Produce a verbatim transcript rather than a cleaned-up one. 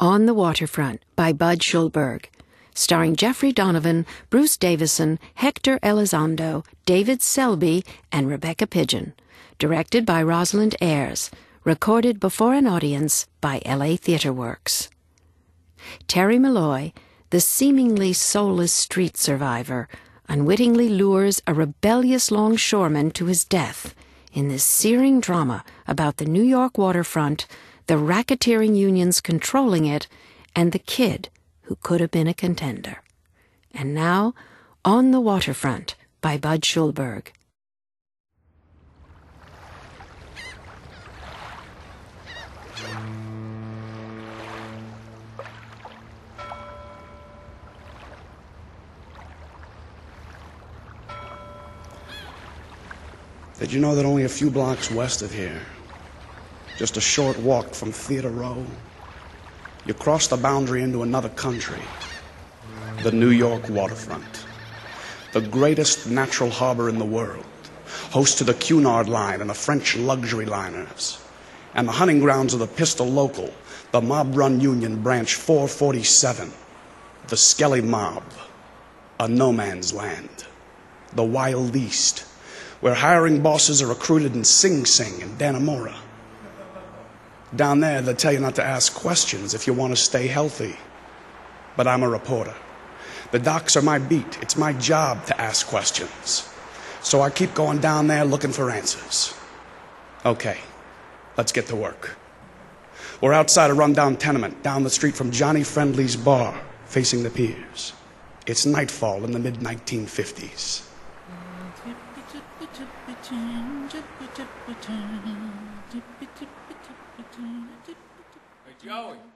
On the Waterfront by Budd Schulberg, starring Jeffrey Donovan, Bruce Davison, Hector Elizondo, David Selby, and Rebecca Pidgeon. Directed by Rosalind Ayres. Recorded before an audience by L A Theatre Works. Terry Malloy, the seemingly soulless street survivor, unwittingly lures a rebellious longshoreman to his death in this searing drama about the New York waterfront, the racketeering unions controlling it, and the kid who could have been a contender. And now, On the Waterfront by Budd Schulberg. Did you know that only a few blocks west of here, just a short walk from Theater Row, you cross the boundary into another country, the New York waterfront, the greatest natural harbor in the world, host to the Cunard Line and the French luxury liners, and the hunting grounds of the Pistol Local, the mob-run Union Branch four forty-seven, the Skelly Mob, a no-man's land, the Wild East, where hiring bosses are recruited in Sing Sing and Dannemora. Down there, they tell you not to ask questions if you want to stay healthy. But I'm a reporter. The docks are my beat. It's my job to ask questions. So I keep going down there looking for answers. Okay, let's get to work. We're outside a rundown tenement down the street from Johnny Friendly's bar, facing the piers. It's nightfall in the mid nineteen fifties. Hey, Joey.